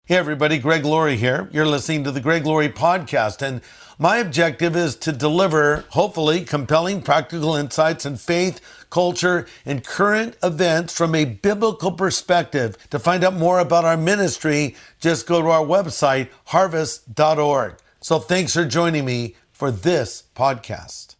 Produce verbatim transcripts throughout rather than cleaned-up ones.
Hey everybody, Greg Laurie here. You're listening to the Greg Laurie Podcast, and my objective is to deliver, hopefully, compelling practical insights in faith, culture, and current events from a biblical perspective. To find out more about our ministry, just go to our website, harvest dot org. So thanks for joining me for this podcast.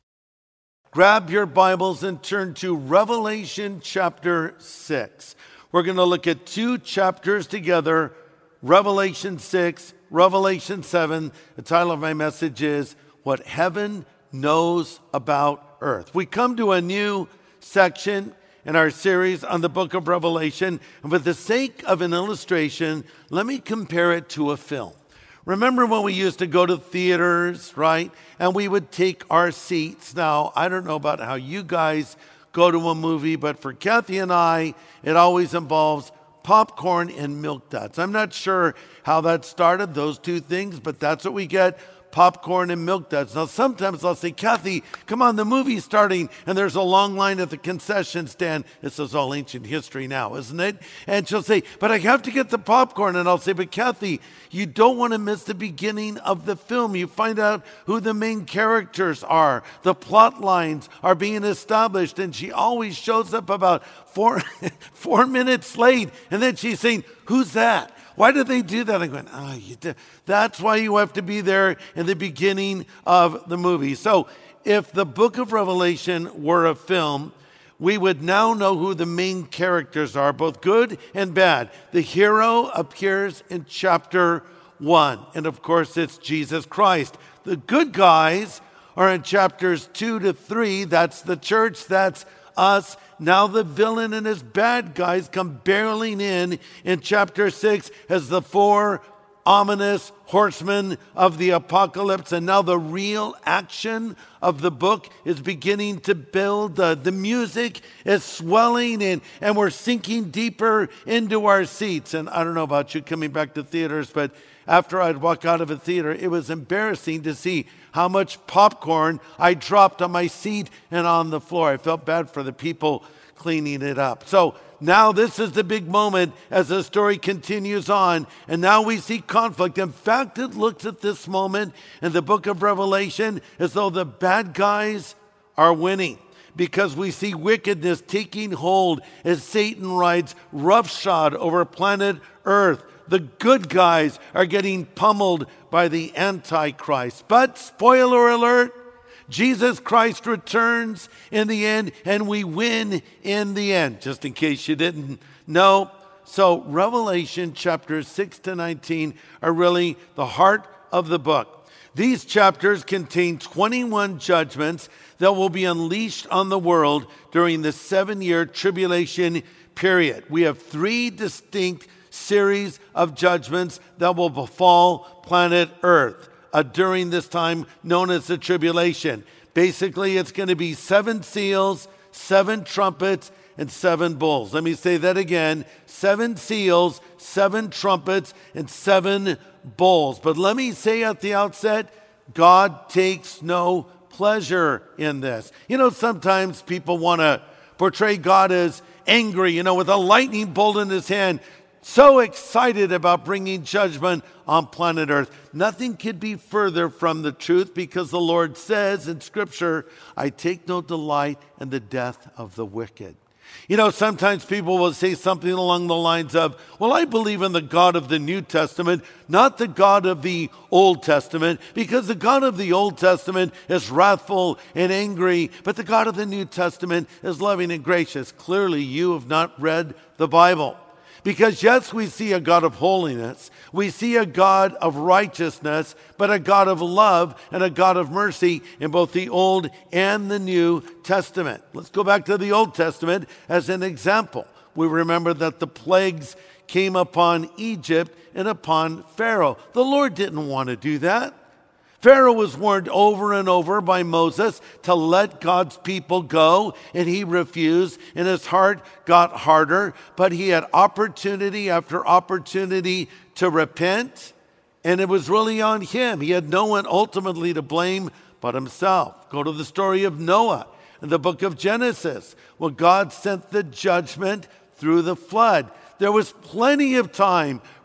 Grab your Bibles and turn to Revelation chapter six. We're going to look at two chapters together, Revelation six, Revelation seven. The title of my message is What Heaven Knows About Earth. We come to a new section in our series on the book of Revelation, and for the sake of an illustration, let me compare it to a film. Remember when we used to go to theaters, right? And we would take our seats. Now, I don't know about how you guys go to a movie, but for Kathy and I, it always involves popcorn and Milk Duds. I'm not sure how that started, those two things, but that's what we get, popcorn and Milk Duds. Now, sometimes I'll say, Kathy, come on, the movie's starting, and there's a long line at the concession stand. This is all ancient history now, isn't it? And she'll say, but I have to get the popcorn. And I'll say, but Kathy, you don't want to miss the beginning of the film. You find out who the main characters are. The plot lines are being established, and she always shows up about four, four minutes late, and then she's saying, who's that? Why do they do that? I'm going, oh, you do. That's why you have to be there in the beginning of the movie. So if the book of Revelation were a film, we would now know who the main characters are, both good and bad. The hero appears in chapter one, and of course it's Jesus Christ. The good guys are in chapters two to three. That's the church, that's us. Now the villain and his bad guys come barreling in in chapter six as the four ominous horsemen of the apocalypse. And now the real action of the book is beginning to build. The, the music is swelling and, and we're sinking deeper into our seats. And I don't know about you coming back to theaters, but after I'd walk out of a theater, it was embarrassing to see how much popcorn I dropped on my seat and on the floor. I felt bad for the people cleaning it up. So now this is the big moment as the story continues on. And now we see conflict. In fact, it looks at this moment in the book of Revelation as though the bad guys are winning, because we see wickedness taking hold as Satan rides roughshod over planet Earth. The good guys are getting pummeled by the Antichrist. But spoiler alert, Jesus Christ returns in the end, and we win in the end, just in case you didn't know. So Revelation chapters six to nineteen are really the heart of the book. These chapters contain twenty-one judgments that will be unleashed on the world during the seven-year tribulation period. We have three distinct series of judgments that will befall planet Earth uh, during this time known as the tribulation. Basically, it's going to be seven seals, seven trumpets, and seven bowls. Let me say that again. Seven seals, seven trumpets, and seven bowls. But let me say at the outset, God takes no pleasure in this. You know, sometimes people want to portray God as angry, you know, with a lightning bolt in his hand, so excited about bringing judgment on planet Earth. Nothing could be further from the truth, because the Lord says in Scripture, I take no delight in the death of the wicked. You know, sometimes people will say something along the lines of, well, I believe in the God of the New Testament, not the God of the Old Testament, because the God of the Old Testament is wrathful and angry, but the God of the New Testament is loving and gracious. Clearly, you have not read the Bible. Because yes, we see a God of holiness, we see a God of righteousness, but a God of love and a God of mercy in both the Old and the New Testament. Let's go back to the Old Testament as an example. We remember that the plagues came upon Egypt and upon Pharaoh. The Lord didn't want to do that. Pharaoh was warned over and over by Moses to let God's people go, and he refused, and his heart got harder. But he had opportunity after opportunity to repent, and it was really on him. He had no one ultimately to blame but himself. Go to the story of Noah in the book of Genesis. Well, God sent the judgment through the flood. There was plenty of time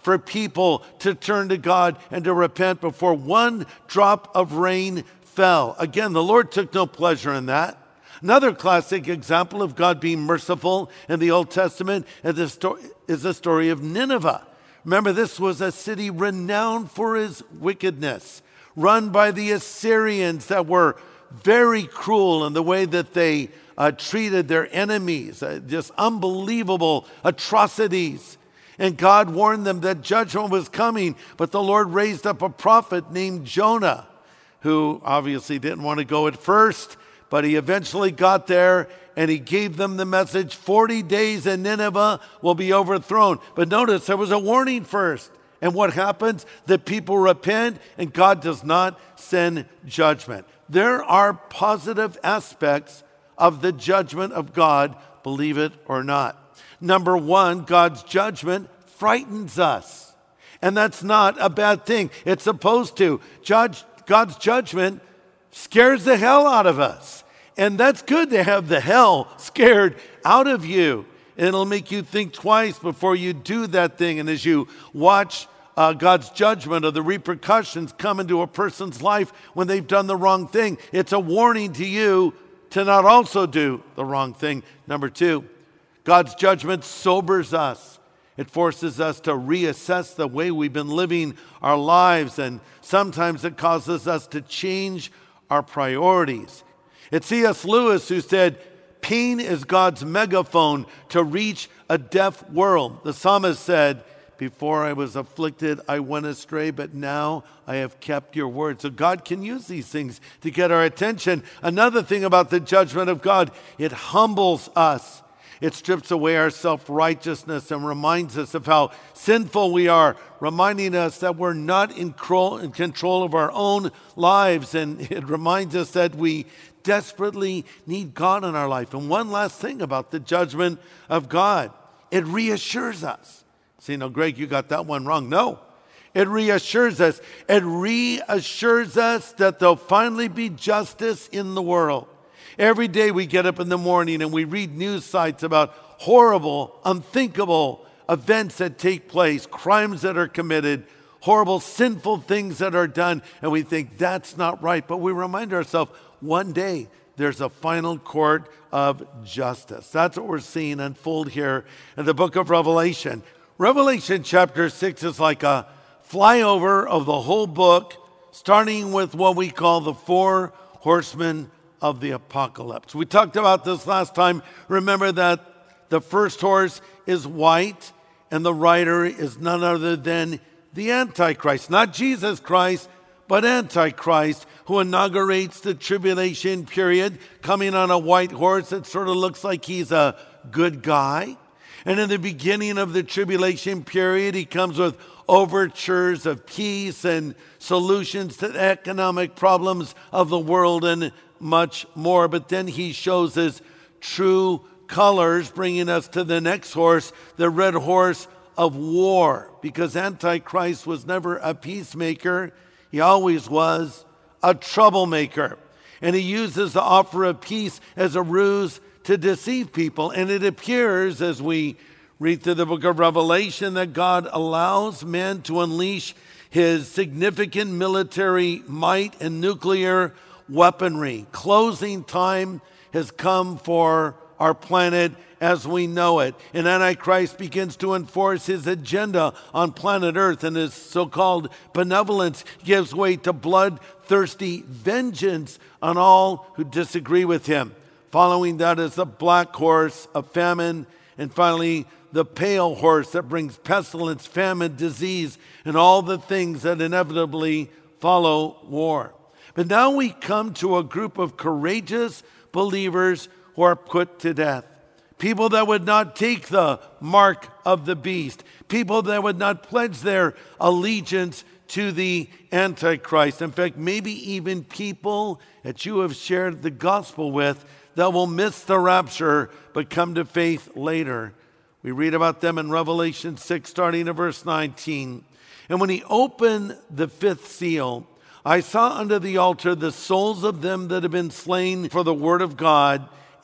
for people to turn to God and to repent before one drop of rain fell. Again, the Lord took no pleasure in that. Another classic example of God being merciful in the Old Testament is the story of Nineveh. Remember, this was a city renowned for its wickedness, run by the Assyrians that were very cruel in the way that they uh, treated their enemies, uh, just unbelievable atrocities. And God warned them that judgment was coming, but the Lord raised up a prophet named Jonah, who obviously didn't want to go at first, but he eventually got there, and he gave them the message, forty days and Nineveh will be overthrown. But notice, there was a warning first. And what happens? The people repent, and God does not send judgment. There are positive aspects of the judgment of God, believe it or not. Number one, God's judgment frightens us. And that's not a bad thing. It's supposed to. Judge, God's judgment scares the hell out of us. And that's good to have the hell scared out of you. It'll make you think twice before you do that thing. And as you watch uh, God's judgment or the repercussions come into a person's life when they've done the wrong thing, it's a warning to you to not also do the wrong thing. Number two, God's judgment sobers us. It forces us to reassess the way we've been living our lives, and sometimes it causes us to change our priorities. It's C S Lewis who said, pain is God's megaphone to reach a deaf world. The psalmist said, before I was afflicted, I went astray, but now I have kept your word. So God can use these things to get our attention. Another thing about the judgment of God, it humbles us. It strips away our self-righteousness and reminds us of how sinful we are, reminding us that we're not in control of our own lives. And it reminds us that we desperately need God in our life. And one last thing about the judgment of God, it reassures us. See, now, Greg, you got that one wrong. No, it reassures us. It reassures us that there'll finally be justice in the world. Every day we get up in the morning and we read news sites about horrible, unthinkable events that take place, crimes that are committed, horrible, sinful things that are done, and we think that's not right. But we remind ourselves, one day there's a final court of justice. That's what we're seeing unfold here in the book of Revelation. Revelation chapter six is like a flyover of the whole book, starting with what we call the four horsemen of the apocalypse. We talked about this last time. Remember that the first horse is white, and the rider is none other than the Antichrist, not Jesus Christ, but Antichrist, who inaugurates the tribulation period, coming on a white horse that sort of looks like he's a good guy. And in the beginning of the tribulation period, he comes with overtures of peace and solutions to the economic problems of the world and much more. But then he shows his true colors, bringing us to the next horse, the red horse of war. Because Antichrist was never a peacemaker. He always was a troublemaker. And he uses the offer of peace as a ruse to deceive people. And it appears as we read through the book of Revelation that God allows men to unleash his significant military might and nuclear weaponry. Closing time has come for our planet as we know it. And Antichrist begins to enforce his agenda on planet Earth, and his so-called benevolence gives way to bloodthirsty vengeance on all who disagree with him. Following that is the black horse of famine, and finally the pale horse that brings pestilence, famine, disease, and all the things that inevitably follow war. But now we come to a group of courageous believers who are put to death. People that would not take the mark of the beast. People that would not pledge their allegiance to the Antichrist. In fact, maybe even people that you have shared the gospel with that will miss the rapture but come to faith later. We read about them in Revelation six, starting at verse nineteen. And when he opened the fifth seal, I saw under the altar the souls of them that have been slain for the word of God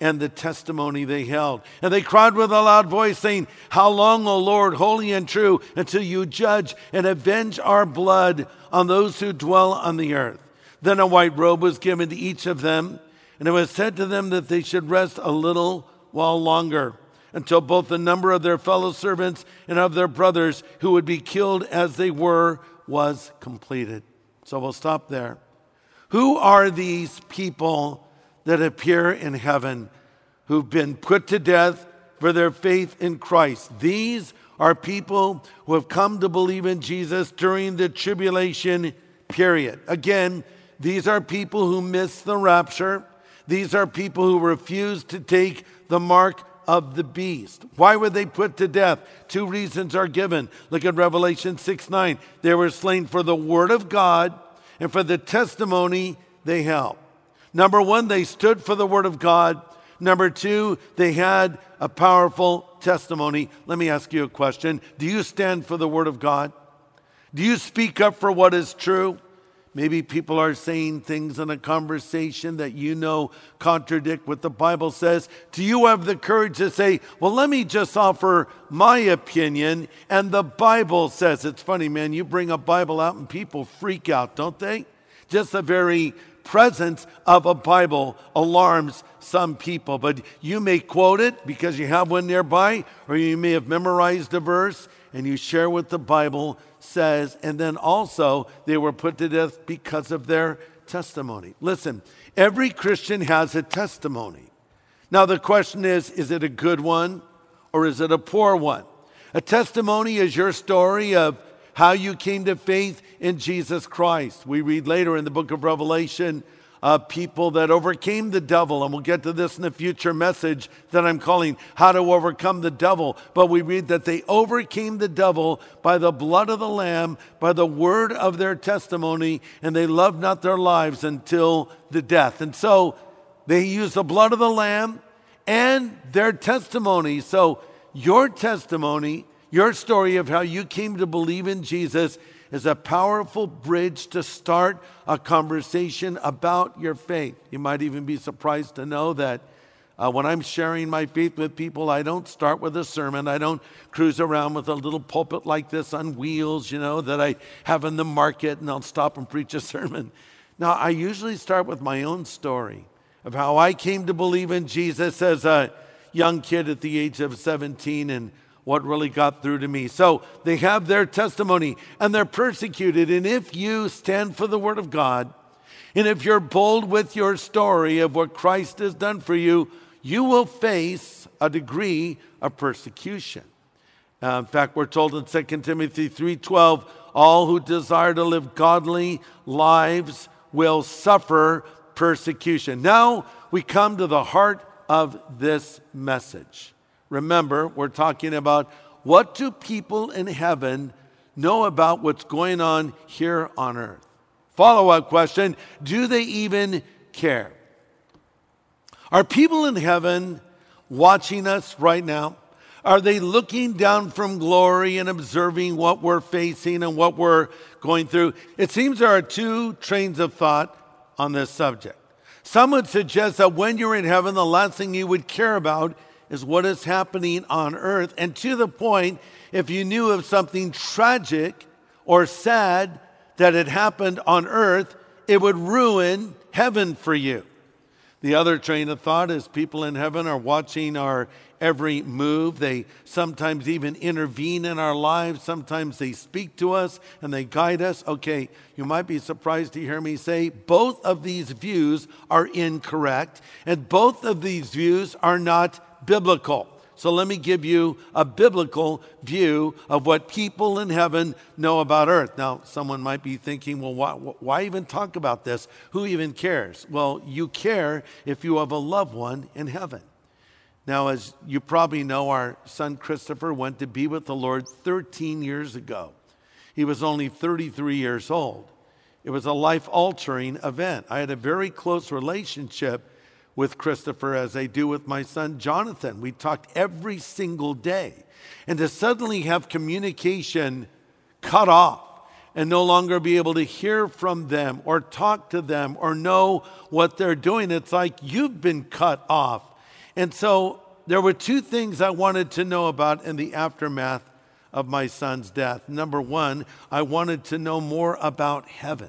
and the testimony they held. And they cried with a loud voice, saying, How long, O Lord, holy and true, until you judge and avenge our blood on those who dwell on the earth? Then a white robe was given to each of them, and it was said to them that they should rest a little while longer, until both the number of their fellow servants and of their brothers who would be killed as they were was completed. So we'll stop there. Who are these people that appear in heaven who've been put to death for their faith in Christ? These are people who have come to believe in Jesus during the tribulation period. Again, these are people who missed the rapture. These are people who refused to take the mark of the beast. Why were they put to death? Two reasons are given. Look at Revelation six nine. They were slain for the word of God and for the testimony they held. Number one, they stood for the word of God. Number two, they had a powerful testimony. Let me ask you a question. Do you stand for the word of God? Do you speak up for what is true? Maybe people are saying things in a conversation that you know contradict what the Bible says. Do you have the courage to say, well, let me just offer my opinion and the Bible says? It's funny, man, you bring a Bible out and people freak out, don't they? Just the very presence of a Bible alarms some people. But you may quote it because you have one nearby, or you may have memorized a verse and you share what the Bible says. And then also they were put to death because of their testimony. Listen, every Christian has a testimony. Now the question is, is it a good one or is it a poor one? A testimony is your story of how you came to faith in Jesus Christ. We read later in the book of Revelation uh, people that overcame the devil, and we'll get to this in a future message that I'm calling How to Overcome the Devil. But we read that they overcame the devil by the blood of the Lamb, by the word of their testimony, and they loved not their lives until the death. And so they used the blood of the Lamb and their testimony. So your testimony, your story of how you came to believe in Jesus is a powerful bridge to start a conversation about your faith. You might even be surprised to know that uh, when I'm sharing my faith with people, I don't start with a sermon. I don't cruise around with a little pulpit like this on wheels, you know, that I have in the market, and I'll stop and preach a sermon. Now, I usually start with my own story of how I came to believe in Jesus as a young kid at the age of seventeen, and what really got through to me. So they have their testimony and they're persecuted. And if you stand for the word of God, and if you're bold with your story of what Christ has done for you, you will face a degree of persecution. Uh, in fact, we're told in Second Timothy three twelve, all who desire to live godly lives will suffer persecution. Now we come to the heart of this message. Remember, we're talking about what do people in heaven know about what's going on here on earth? Follow-up question, do they even care? Are people in heaven watching us right now? Are they looking down from glory and observing what we're facing and what we're going through? It seems there are two trains of thought on this subject. Some would suggest that when you're in heaven, the last thing you would care about is what is happening on earth. And to the point, if you knew of something tragic or sad that had happened on earth, it would ruin heaven for you. The other train of thought is people in heaven are watching our every move. They sometimes even intervene in our lives. Sometimes they speak to us and they guide us. Okay, you might be surprised to hear me say both of these views are incorrect, and both of these views are not biblical. So let me give you a biblical view of what people in heaven know about earth. Now, someone might be thinking, well, why, why even talk about this? Who even cares? Well, you care if you have a loved one in heaven. Now, as you probably know, our son Christopher went to be with the Lord thirteen years ago. He was only thirty-three years old. It was a life-altering event. I had a very close relationship with Christopher as I do with my son Jonathan. We talked every single day. And to suddenly have communication cut off and no longer be able to hear from them or talk to them or know what they're doing, it's like you've been cut off. And so there were two things I wanted to know about in the aftermath of my son's death. Number one, I wanted to know more about heaven.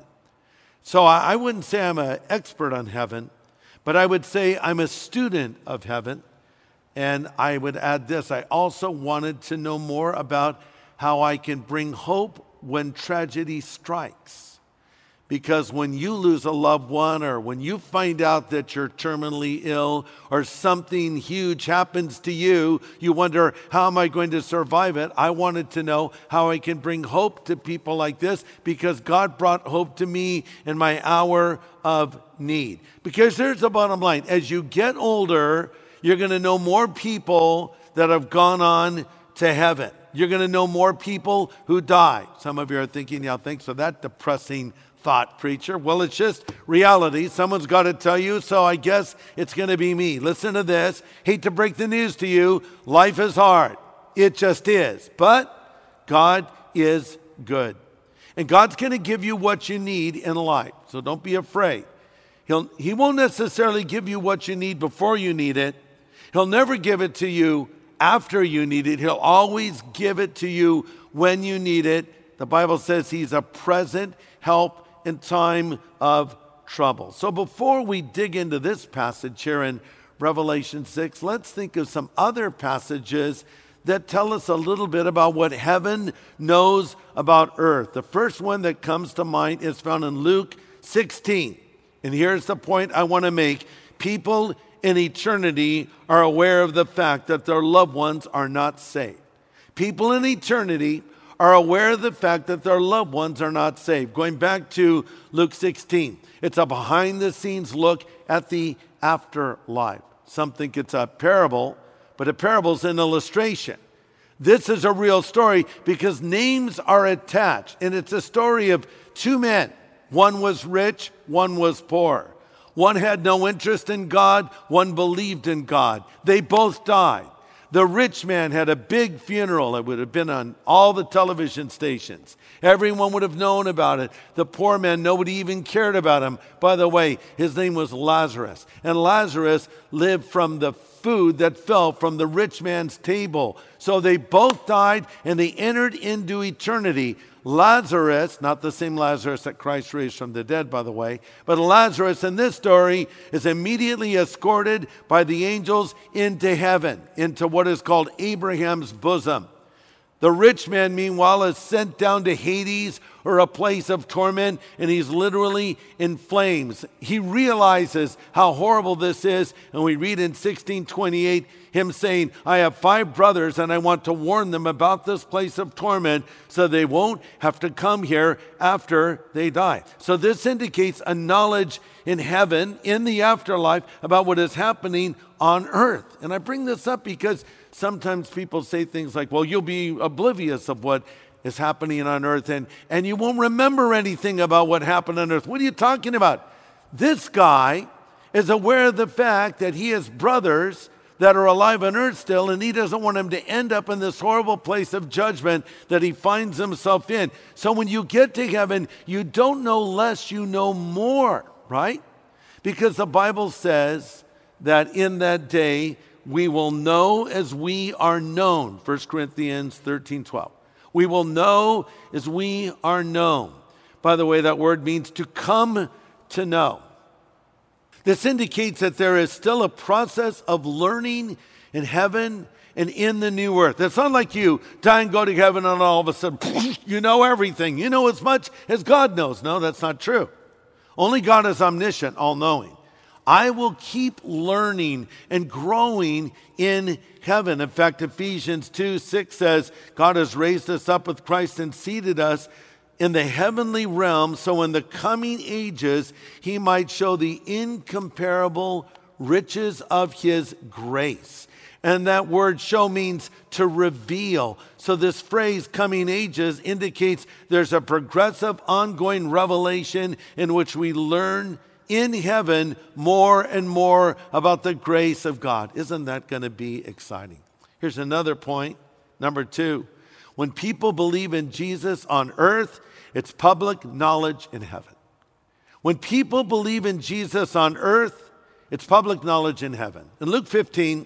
So I wouldn't say I'm an expert on heaven, but I would say I'm a student of heaven. And I would add this, I also wanted to know more about how I can bring hope when tragedy strikes. Because when you lose a loved one, or when you find out that you're terminally ill, or something huge happens to you, you wonder, how am I going to survive it? I wanted to know how I can bring hope to people like this, because God brought hope to me in my hour of need. Because here's the bottom line. As you get older, you're going to know more people that have gone on to heaven. You're going to know more people who die. Some of you are thinking, yeah, thanks for that depressing thought, preacher. Well, it's just reality. Someone's got to tell you, so I guess it's going to be me. Listen to this. Hate to break the news to you. Life is hard. It just is. But God is good. And God's going to give you what you need in life. So don't be afraid. He'll, he won't necessarily give you what you need before you need it. He'll never give it to you after you need it. He'll always give it to you when you need it. The Bible says he's a present help in time of trouble. So before we dig into this passage here in Revelation six, let's think of some other passages that tell us a little bit about what heaven knows about earth. The first one that comes to mind is found in Luke sixteen. And here's the point I want to make. People in eternity are aware of the fact that their loved ones are not saved. People in eternity are aware of the fact that their loved ones are not saved. Going back to Luke sixteen, it's a behind-the-scenes look at the afterlife. Some think it's a parable, but a parable is an illustration. This is a real story because names are attached, and it's a story of two men. One was rich, one was poor. One had no interest in God, one believed in God. They both died. The rich man had a big funeral. It would have been on all the television stations. Everyone would have known about it. The poor man, nobody even cared about him. By the way, his name was Lazarus. And Lazarus lived from the food that fell from the rich man's table. So they both died and they entered into eternity. Lazarus, not the same Lazarus that Christ raised from the dead, by the way, but Lazarus in this story is immediately escorted by the angels into heaven, into what is called Abraham's bosom. The rich man, meanwhile, is sent down to Hades, or a place of torment, and he's literally in flames. He realizes how horrible this is, and we read in sixteen twenty-eight him saying, I have five brothers, and I want to warn them about this place of torment so they won't have to come here after they die. So this indicates a knowledge in heaven, in the afterlife, about what is happening on earth. And I bring this up because sometimes people say things like, well, you'll be oblivious of what is happening on earth, and, and you won't remember anything about what happened on earth. What are you talking about? This guy is aware of the fact that he has brothers that are alive on earth still, and he doesn't want them to end up in this horrible place of judgment that he finds himself in. So when you get to heaven, you don't know less, you know more, right? Because the Bible says that in that day, we will know as we are known. First Corinthians thirteen twelve. We will know as we are known. By the way, that word means to come to know. This indicates that there is still a process of learning in heaven and in the new earth. It's not like you die and go to heaven and all of a sudden, you know everything. You know as much as God knows. No, that's not true. Only God is omniscient, all-knowing. I will keep learning and growing in heaven. In fact, Ephesians two six says, God has raised us up with Christ and seated us in the heavenly realm, so in the coming ages he might show the incomparable riches of his grace. And that word show means to reveal. So this phrase, coming ages, indicates there's a progressive, ongoing revelation in which we learn in heaven more and more about the grace of God. Isn't that going to be exciting? Here's another point. Number two, when people believe in Jesus on earth, it's public knowledge in heaven. When people believe in Jesus on earth, It's public knowledge in heaven. In Luke fifteen,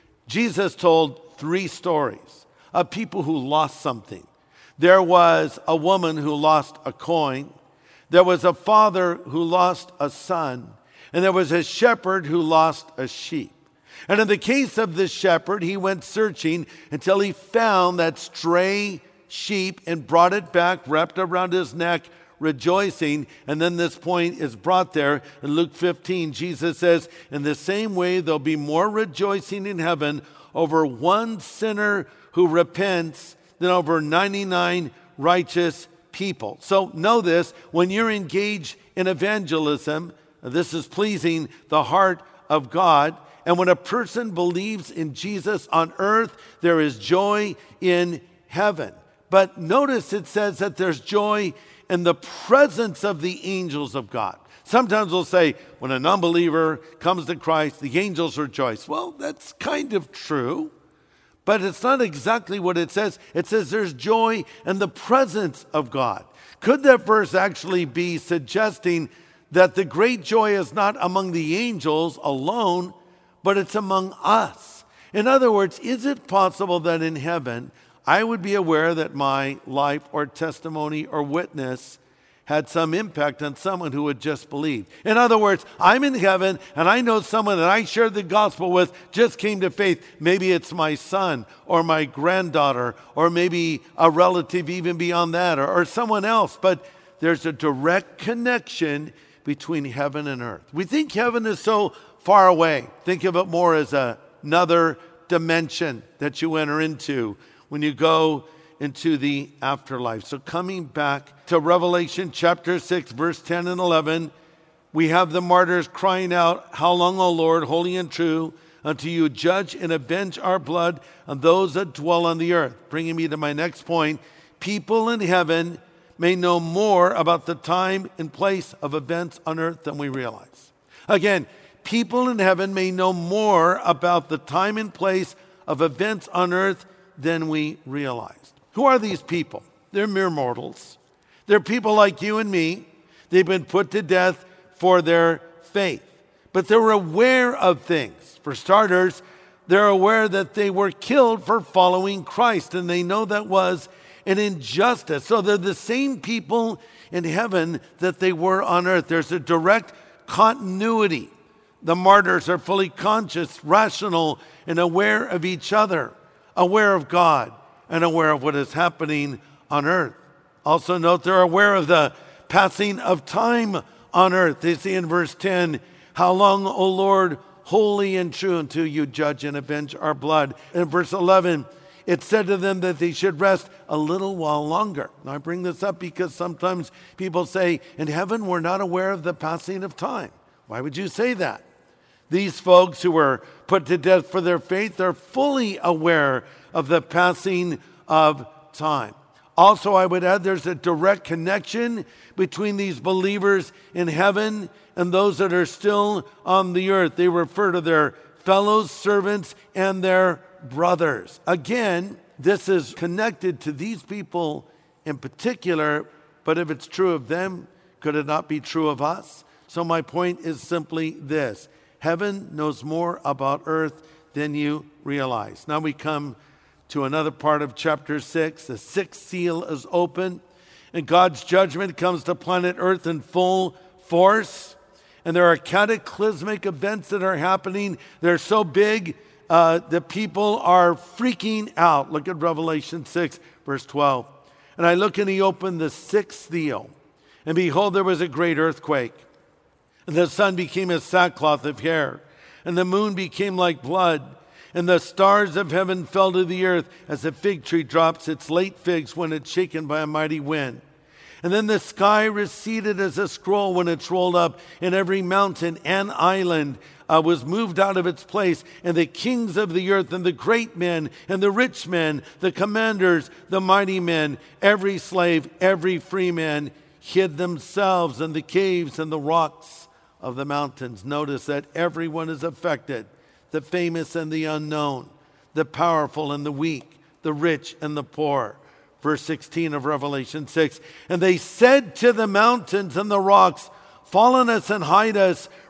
Jesus told three stories of people who lost something. There was a woman who lost a coin. There was a father who lost a son. And there was a shepherd who lost a sheep. And in the case of this shepherd, he went searching until he found that stray sheep and brought it back, wrapped around his neck, rejoicing. And then this point is brought there in Luke fifteen. Jesus says, in the same way, there'll be more rejoicing in heaven over one sinner who repents than over ninety-nine righteous people. So know this, when you're engaged in evangelism, this is pleasing the heart of God. And when a person believes in Jesus on earth, there is joy in heaven. But notice it says that there's joy in the presence of the angels of God. Sometimes we'll say, when a non-believer comes to Christ, the angels rejoice. Well, that's kind of true, but it's not exactly what it says. It says there's joy in the presence of God. Could that verse actually be suggesting that the great joy is not among the angels alone, but it's among us? In other words, is it possible that in heaven, I would be aware that my life or testimony or witness had some impact on someone who had just believed? In other words, I'm in heaven and I know someone that I shared the gospel with just came to faith. Maybe it's my son or my granddaughter or maybe a relative even beyond that, or, or someone else. But there's a direct connection between heaven and earth. We think heaven is so far away. Think of it more as a, another dimension that you enter into when you go into the afterlife. So coming back to Revelation chapter six, verse ten and eleven, we have the martyrs crying out, how long, O Lord, holy and true, until you judge and avenge our blood on those that dwell on the earth? Bringing me to my next point, people in heaven may know more about the time and place of events on earth than we realize. Again, people in heaven may know more about the time and place of events on earth than we realized. Who are these people? They're mere mortals. They're people like you and me. They've been put to death for their faith. But they're aware of things. For starters, they're aware that they were killed for following Christ, and they know that was an injustice. So they're the same people in heaven that they were on earth. There's a direct continuity. The martyrs are fully conscious, rational, and aware of each other, aware of God, and aware of what is happening on earth. Also note they're aware of the passing of time on earth. They say in verse ten, how long, O Lord, holy and true, until you judge and avenge our blood? In verse eleven, it said to them that they should rest a little while longer. Now I bring this up because sometimes people say, in heaven we're not aware of the passing of time. Why would you say that? These folks who were put to death for their faith are fully aware of the passing of time. Also, I would add there's a direct connection between these believers in heaven and those that are still on the earth. They refer to their fellow servants and their brothers. Again, this is connected to these people in particular, but if it's true of them, could it not be true of us? So my point is simply this. Heaven knows more about earth than you realize. Now we come to another part of chapter six. The sixth seal is open, and God's judgment comes to planet Earth in full force. And there are cataclysmic events that are happening. They're so big uh, that people are freaking out. Look at Revelation six, verse twelve. And I look, and he opened the sixth seal, and behold, there was a great earthquake. And the sun became as sackcloth of hair, and the moon became like blood, and the stars of heaven fell to the earth as a fig tree drops its late figs when it's shaken by a mighty wind. And then the sky receded as a scroll when it's rolled up, and every mountain and island uh, was moved out of its place, and the kings of the earth and the great men and the rich men, the commanders, the mighty men, every slave, every free man hid themselves in the caves and the rocks of the mountains. Notice that everyone is affected, the famous and the unknown, the powerful and the weak, the rich and the poor. Verse sixteen of Revelation six, and they said to the mountains and the rocks, fall on us and hide us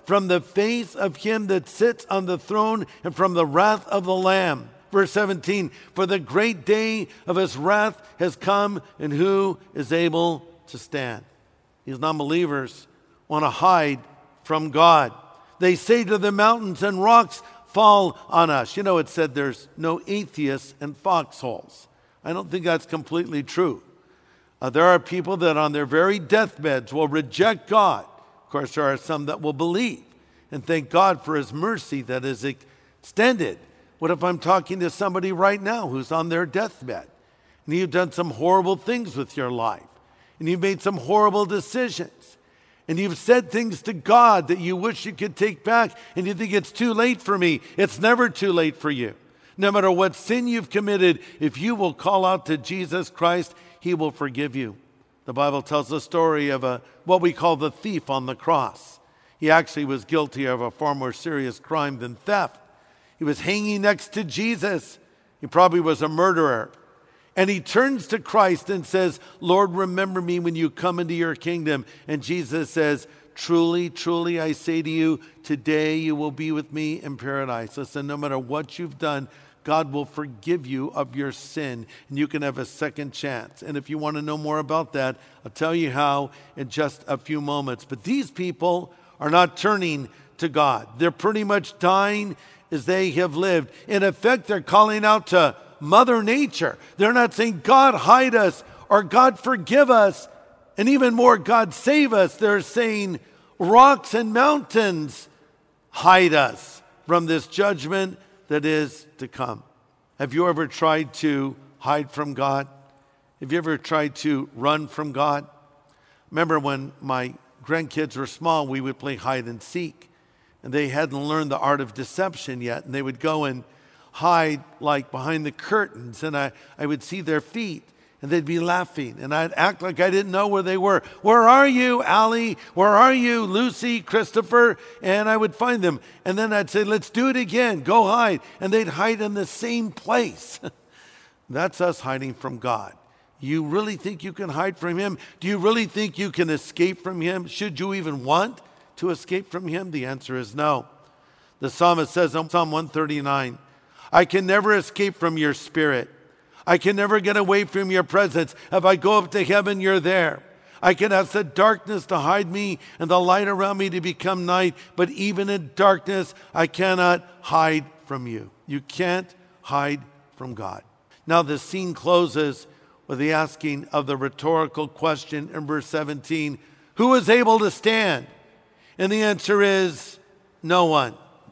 from the face of him that sits on the throne and from the wrath of the Lamb. Verse seventeen, for the great day of his wrath has come, and who is able to stand? These non-believers want to hide from God. They say to the mountains and rocks, fall on us. You know, it said there's no atheists in foxholes. I don't think that's completely true. Uh, there are people that on their very deathbeds will reject God. Of course, there are some that will believe and thank God for his mercy that is extended. What if I'm talking to somebody right now who's on their deathbed and you've done some horrible things with your life and you've made some horrible decisions and you've said things to God that you wish you could take back and you think it's too late for me? It's never too late for you. No matter what sin you've committed, if you will call out to Jesus Christ, he will forgive you. The Bible tells the story of a what we call the thief on the cross. He actually was guilty of a far more serious crime than theft. He was hanging next to Jesus. He probably was a murderer. And he turns to Christ and says, Lord, remember me when you come into your kingdom. And Jesus says, truly, truly, I say to you, today you will be with me in paradise. Listen, no matter what you've done, God will forgive you of your sin, and you can have a second chance. And if you want to know more about that, I'll tell you how in just a few moments. But these people are not turning to God. They're pretty much dying as they have lived. In effect, they're calling out to Mother Nature. They're not saying, God, hide us, or God, forgive us, and even more, God, save us. They're saying, rocks and mountains, hide us from this judgment that is to come. Have you ever tried to hide from God? Have you ever tried to run from God? Remember when my grandkids were small, we would play hide and seek, and they hadn't learned the art of deception yet, and they would go and hide like behind the curtains, and I, I would see their feet, and they'd be laughing, and I'd act like I didn't know where they were. Where are you, Allie? Where are you, Lucy, Christopher? And I would find them. And then I'd say, let's do it again. Go hide. And they'd hide in the same place. That's us hiding from God. You really think you can hide from him? Do you really think you can escape from him? Should you even want to escape from him? The answer is no. The psalmist says in Psalm one thirty-nine, I can never escape from your spirit. I can never get away from your presence. If I go up to heaven, you're there. I can ask the darkness to hide me and the light around me to become night, but even in darkness, I cannot hide from you. You can't hide from God. Now the scene closes with the asking of the rhetorical question in verse seventeen, who is able to stand? And the answer is no one.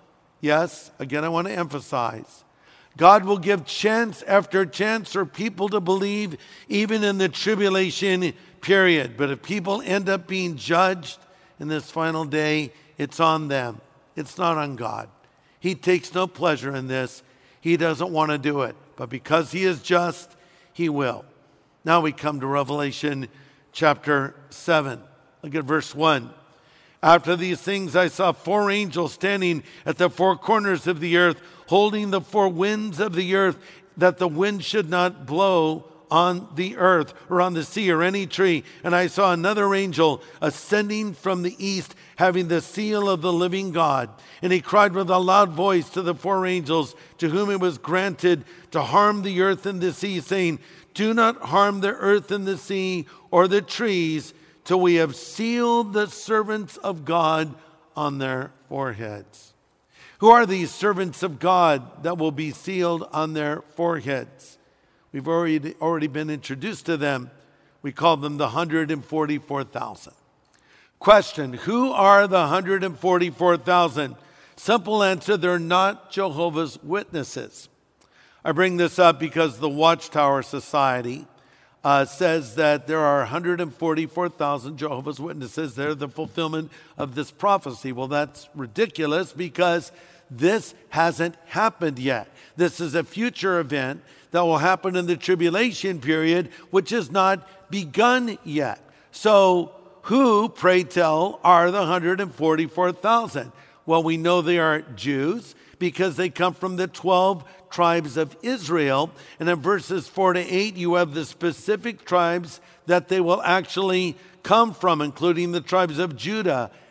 Yes, again, I want to emphasize, God will give chance after chance for people to believe even in the tribulation period. But if people end up being judged in this final day, it's on them. It's not on God. He takes no pleasure in this. He doesn't want to do it. But because he is just, he will. Now we come to Revelation chapter seven. Look at verse one. After these things, I saw four angels standing at the four corners of the earth, holding the four winds of the earth, that the wind should not blow on the earth or on the sea or any tree. And I saw another angel ascending from the east, having the seal of the living God. And he cried with a loud voice to the four angels, to whom it was granted to harm the earth and the sea, saying, do not harm the earth and the sea or the trees, till we have sealed the servants of God on their foreheads. Who are these servants of God that will be sealed on their foreheads? We've already, already been introduced to them. We call them the one hundred forty-four thousand. Question, who are the one hundred forty-four thousand? Simple answer, they're not Jehovah's Witnesses. I bring this up because the Watchtower Society Uh, says that there are one hundred forty-four thousand Jehovah's Witnesses. They're the fulfillment of this prophecy. Well, that's ridiculous because this hasn't happened yet. This is a future event that will happen in the tribulation period, which has not begun yet. So who, pray tell, are the one hundred forty-four thousand? Well, we know they are Jews because they come from the twelve tribes of Israel. And in verses four to eight, you have the specific tribes that they will actually come from, including the tribes of Judah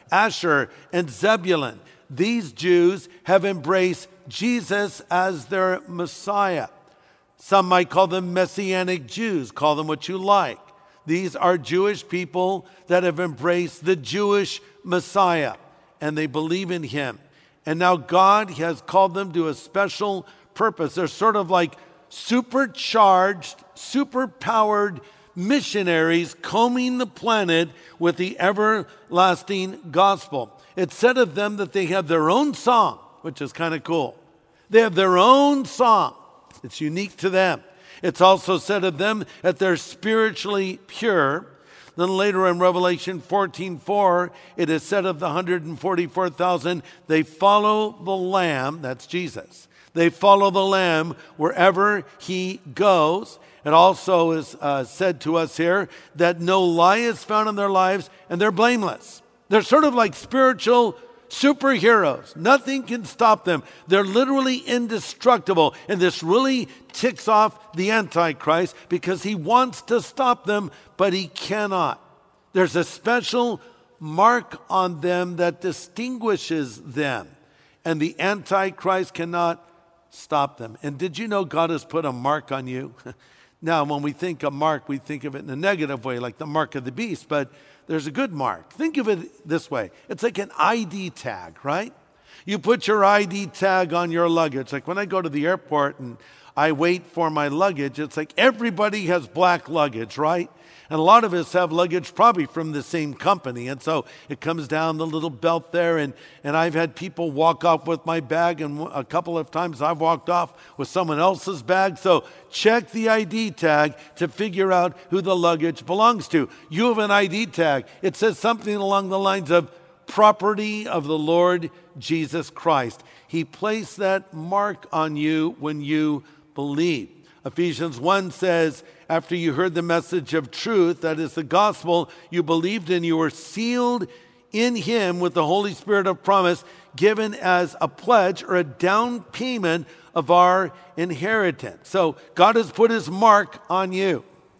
Asher, and Zebulun. These Jews have embraced Jesus as their Messiah. Some might call them Messianic Jews. Call them what you like. These are Jewish people that have embraced the Jewish Messiah, and they believe in him. And now God has called them to a special purpose. They're sort of like supercharged, superpowered missionaries combing the planet with the everlasting gospel. It's said of them that they have their own song, which is kind of cool. They have their own song. It's unique to them. It's also said of them that they're spiritually pure. Then later in Revelation fourteen four, it is said of the one hundred forty-four thousand, they follow the Lamb, that's Jesus. They follow the Lamb wherever he goes. It also is uh, said to us here that no lie is found in their lives, and they're blameless. They're sort of like spiritual superheroes. Nothing can stop them. They're literally indestructible. And this really ticks off the Antichrist because he wants to stop them, but he cannot. There's a special mark on them that distinguishes them, and the Antichrist cannot stop them. And did you know God has put a mark on you? Now, when we think a mark, we think of it in a negative way, like the mark of the beast, but there's a good mark. Think of it this way. It's like an I D tag, right? You put your I D tag on your luggage. Like when I go to the airport and I wait for my luggage, it's like everybody has black luggage, right? And a lot of us have luggage probably from the same company. And so it comes down the little belt there. And, and I've had people walk off with my bag. And a couple of times I've walked off with someone else's bag. So check the I D tag to figure out who the luggage belongs to. You have an I D tag. It says something along the lines of property of the Lord Jesus Christ. He placed that mark on you when you believe. Ephesians one says, after you heard the message of truth, that is the gospel, you believed in, you were sealed in him with the Holy Spirit of promise, given as a pledge or a down payment of our inheritance. So God has put his mark on you.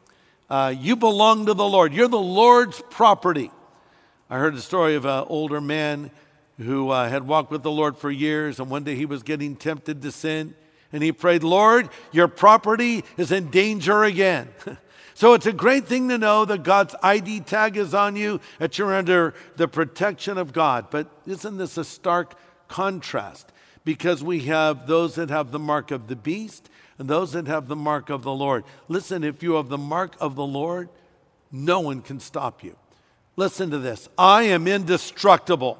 Uh, you belong to the Lord. You're the Lord's property. I heard a story of an older man who uh, had walked with the Lord for years, and one day he was getting tempted to sin. And he prayed, Lord, your property is in danger again. So it's a great thing to know that God's I D tag is on you, that you're under the protection of God. But isn't this a stark contrast? Because we have those that have the mark of the beast and those that have the mark of the Lord. Listen, if you have the mark of the Lord, no one can stop you. Listen to this. I am indestructible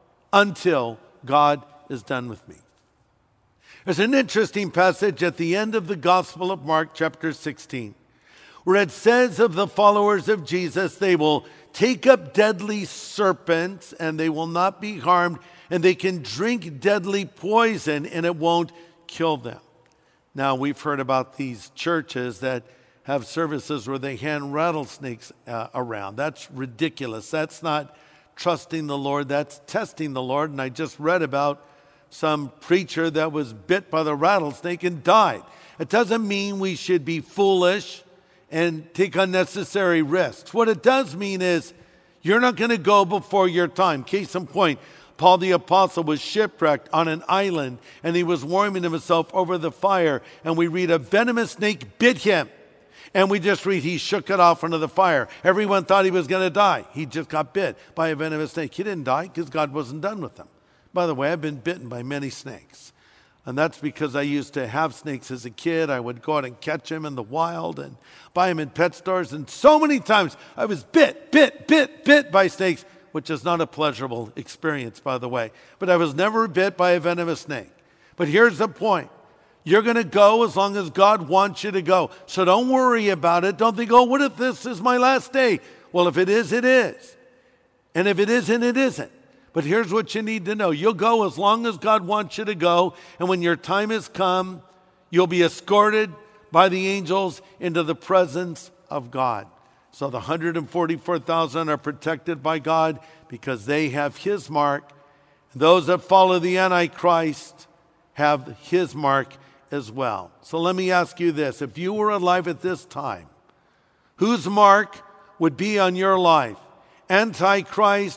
until God is done with me. There's an interesting passage at the end of the Gospel of Mark, chapter sixteen, where it says of the followers of Jesus, they will take up deadly serpents and they will not be harmed, and they can drink deadly poison and it won't kill them. Now, we've heard about these churches that have services where they hand rattlesnakes uh, around. That's ridiculous. That's not trusting the Lord. That's testing the Lord. And I just read about some preacher that was bit by the rattlesnake and died. It doesn't mean we should be foolish and take unnecessary risks. What it does mean is you're not going to go before your time. Case in point, Paul the Apostle was shipwrecked on an island and he was warming himself over the fire, and we read a venomous snake bit him. And we just read he shook it off into the fire. Everyone thought he was going to die. He just got bit by a venomous snake. He didn't die because God wasn't done with him. By the way, I've been bitten by many snakes. And that's because I used to have snakes as a kid. I would go out and catch them in the wild and buy them in pet stores. And so many times I was bit, bit, bit, bit by snakes, which is not a pleasurable experience, by the way. But I was never bit by a venomous snake. But here's the point. You're going to go as long as God wants you to go. So don't worry about it. Don't think, oh, what if this is my last day? Well, if it is, it is. And if it isn't, it isn't. But here's what you need to know. You'll go as long as God wants you to go. And when your time has come, you'll be escorted by the angels into the presence of God. So the one hundred forty-four thousand are protected by God because they have his mark. Those that follow the Antichrist have his mark as well. So let me ask you this. If you were alive at this time, whose mark would be on your life? Antichrist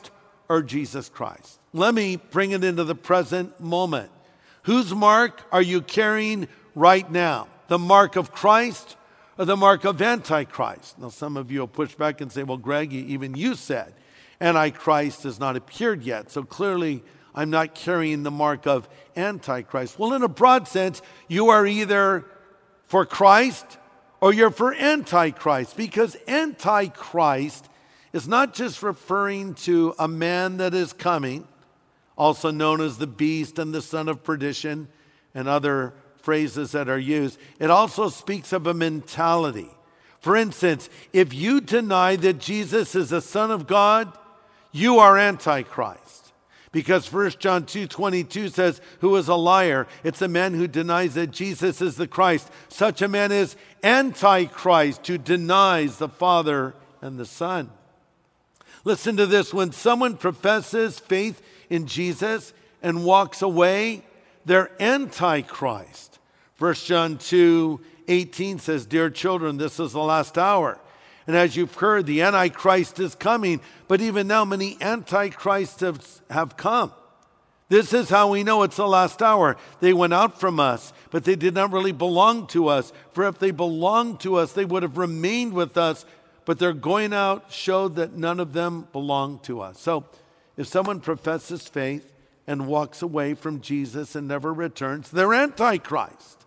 or Jesus Christ? Let me bring it into the present moment. Whose mark are you carrying right now? The mark of Christ or the mark of Antichrist? Now, some of you will push back and say, well, Greg, even you said Antichrist has not appeared yet. So clearly, I'm not carrying the mark of Antichrist. Well, in a broad sense, you are either for Christ or you're for Antichrist, because Antichrist is not just referring to a man that is coming, also known as the beast and the son of perdition and other phrases that are used. It also speaks of a mentality. For instance, if you deny that Jesus is the Son of God, you are Antichrist. Because First John two twenty-two says, who is a liar? It's a man who denies that Jesus is the Christ. Such a man is Antichrist, who denies the Father and the Son. Listen to this. When someone professes faith in Jesus and walks away, they're Antichrist. First John two eighteen says, dear children, this is the last hour. And as you've heard, the Antichrist is coming, but even now many Antichrists have, have come. This is how we know it's the last hour. They went out from us, but they did not really belong to us. For if they belonged to us, they would have remained with us, but their going out showed that none of them belonged to us. So if someone professes faith and walks away from Jesus and never returns, they're Antichrist.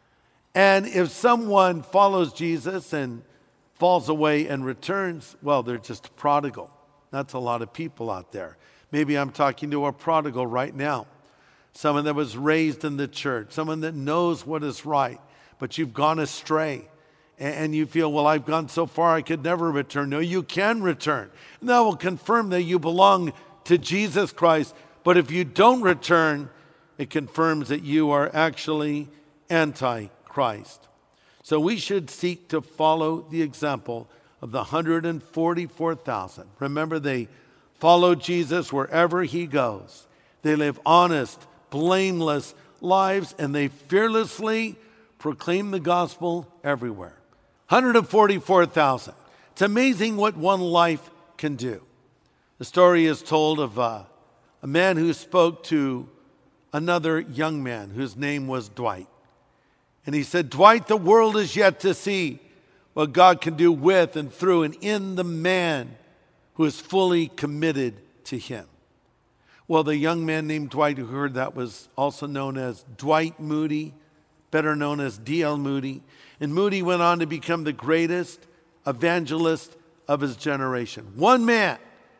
And if someone follows Jesus and falls away and returns, well, they're just prodigal. That's a lot of people out there. Maybe I'm talking to a prodigal right now. Someone that was raised in the church, someone that knows what is right, but you've gone astray. And you feel, well, I've gone so far I could never return. No, you can return. And that will confirm that you belong to Jesus Christ. But if you don't return, it confirms that you are actually Antichrist. So we should seek to follow the example of the one hundred forty-four thousand. Remember, they follow Jesus wherever he goes. They live honest, blameless lives, and they fearlessly proclaim the gospel everywhere. one hundred forty-four thousand. It's amazing what one life can do. The story is told of uh, a man who spoke to another young man whose name was Dwight. And he said, Dwight, the world is yet to see what God can do with and through and in the man who is fully committed to him. Well, the young man named Dwight who heard that was also known as Dwight Moody, better known as D L Moody. And Moody went on to become the greatest evangelist of his generation. One man.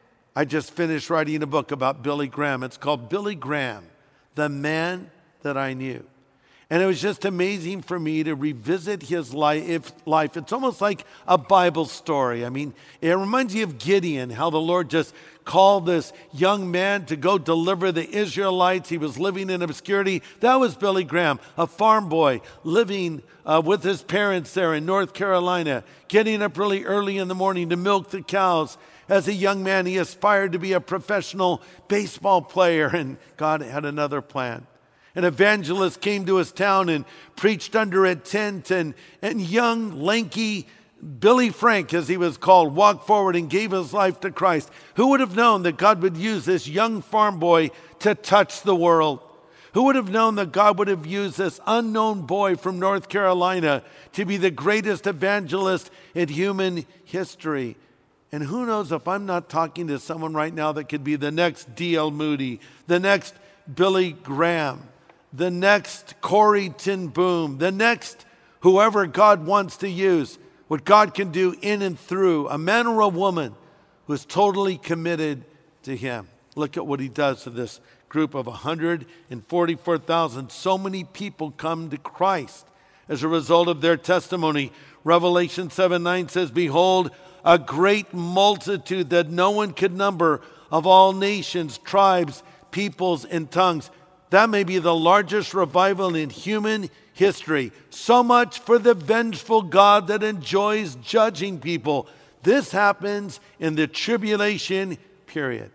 I just finished writing a book about Billy Graham. It's called Billy Graham, the Man That I Knew. And it was just amazing for me to revisit his life. It's almost like a Bible story. I mean, it reminds you of Gideon, how the Lord just called this young man to go deliver the Israelites. He was living in obscurity. That was Billy Graham, a farm boy living uh, with his parents there in North Carolina, getting up really early in the morning to milk the cows. As a young man, he aspired to be a professional baseball player, and God had another plan. An evangelist came to his town and preached under a tent, and, and young, lanky Billy Frank, as he was called, walked forward and gave his life to Christ. Who would have known that God would use this young farm boy to touch the world? Who would have known that God would have used this unknown boy from North Carolina to be the greatest evangelist in human history? And who knows if I'm not talking to someone right now that could be the next D L Moody, the next Billy Graham, the next Corrie ten Boom, the next whoever God wants to use, what God can do in and through a man or a woman who is totally committed to him. Look at what he does to this group of one hundred forty-four thousand. So many people come to Christ as a result of their testimony. Revelation seven nine says, behold, a great multitude that no one could number of all nations, tribes, peoples, and tongues. That may be the largest revival in human history. So much for the vengeful God that enjoys judging people. This happens in the tribulation period.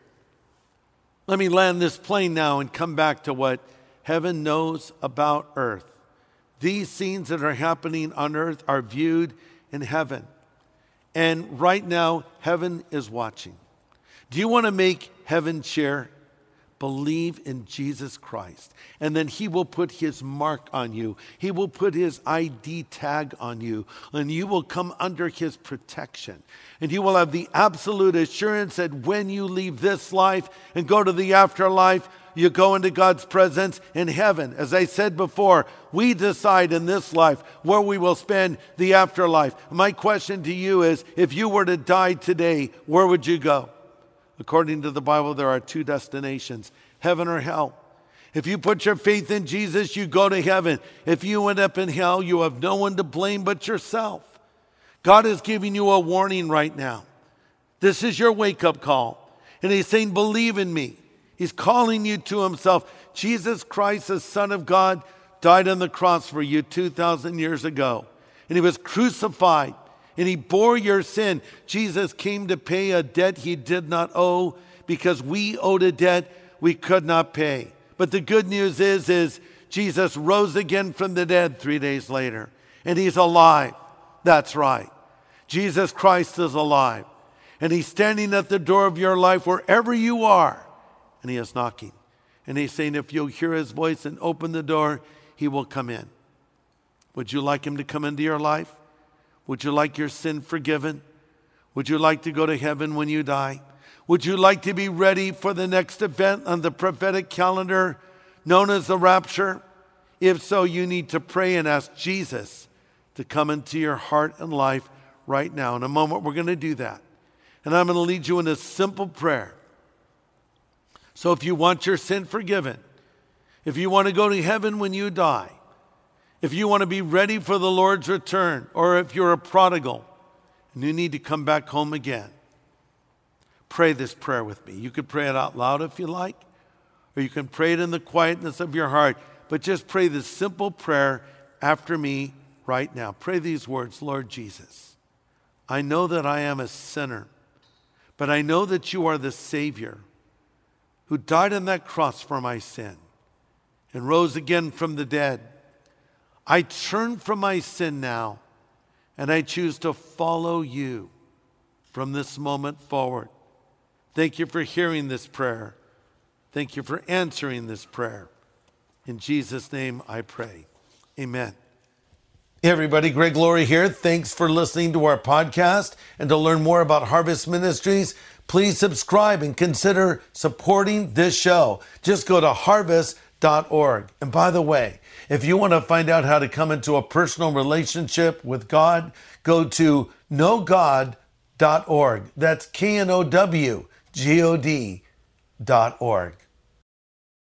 Let me land this plane now and come back to what heaven knows about earth. These scenes that are happening on earth are viewed in heaven. And right now, heaven is watching. Do you want to make heaven share? Believe in Jesus Christ, and then he will put his mark on you. He will put his I D tag on you, and you will come under his protection. And you will have the absolute assurance that when you leave this life and go to the afterlife, you go into God's presence in heaven. As I said before, we decide in this life where we will spend the afterlife. My question to you is, if you were to die today, where would you go? According to the Bible, there are two destinations, heaven or hell. If you put your faith in Jesus, you go to heaven. If you end up in hell, you have no one to blame but yourself. God is giving you a warning right now. This is your wake-up call. And he's saying, believe in me. He's calling you to himself. Jesus Christ, the Son of God, died on the cross for you two thousand years ago. And he was crucified. And he bore your sin. Jesus came to pay a debt he did not owe because we owed a debt we could not pay. But the good news is, is Jesus rose again from the dead three days later. And he's alive. That's right. Jesus Christ is alive. And he's standing at the door of your life wherever you are. And he is knocking. And he's saying, if you'll hear his voice and open the door, he will come in. Would you like him to come into your life? Would you like your sin forgiven? Would you like to go to heaven when you die? Would you like to be ready for the next event on the prophetic calendar known as the rapture? If so, you need to pray and ask Jesus to come into your heart and life right now. In a moment, we're going to do that. And I'm going to lead you in a simple prayer. So if you want your sin forgiven, if you want to go to heaven when you die, if you want to be ready for the Lord's return, or if you're a prodigal and you need to come back home again, pray this prayer with me. You could pray it out loud if you like, or you can pray it in the quietness of your heart, but just pray this simple prayer after me right now. Pray these words, Lord Jesus, I know that I am a sinner, but I know that you are the Savior who died on that cross for my sin and rose again from the dead. I turn from my sin now, and I choose to follow you from this moment forward. Thank you for hearing this prayer. Thank you for answering this prayer. In Jesus' name I pray. Amen. Hey everybody, Greg Laurie here. Thanks for listening to our podcast. And to learn more about Harvest Ministries, please subscribe and consider supporting this show. Just go to harvest dot org. And by the way, if you want to find out how to come into a personal relationship with God, go to know god dot org. That's K N O W G O D dot org.